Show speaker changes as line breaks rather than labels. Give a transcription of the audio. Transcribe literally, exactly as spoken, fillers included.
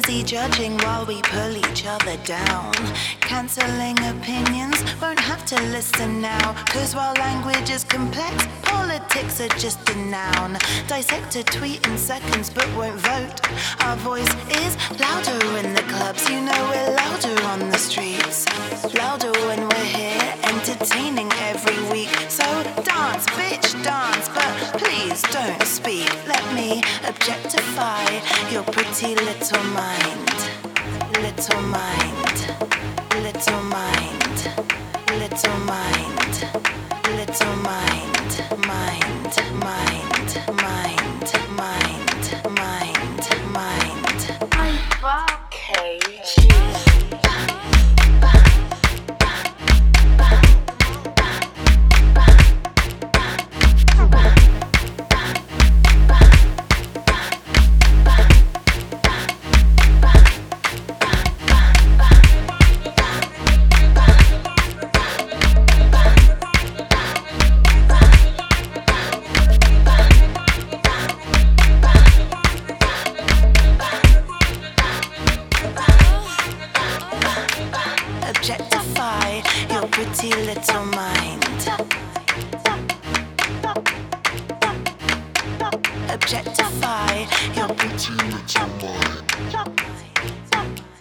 busy judging while we pull each other down. Cancelling opinions, won't have to listen now. Cause while language is complex, politics are just a noun. Dissect a tweet in seconds but won't vote. Our voice is louder in the clubs, you know we're louder on the streets. Louder when we're here, entertaining every week. So dance, bitch, dance, but please don't speak. Let me objectify your pretty little mind. Little mind, little mind, little mind, little mind, mind, mind, mind, mind, mind, mind.
I'm Bob Cage.
Objectify your pretty little mind. Objectify your pretty little mind.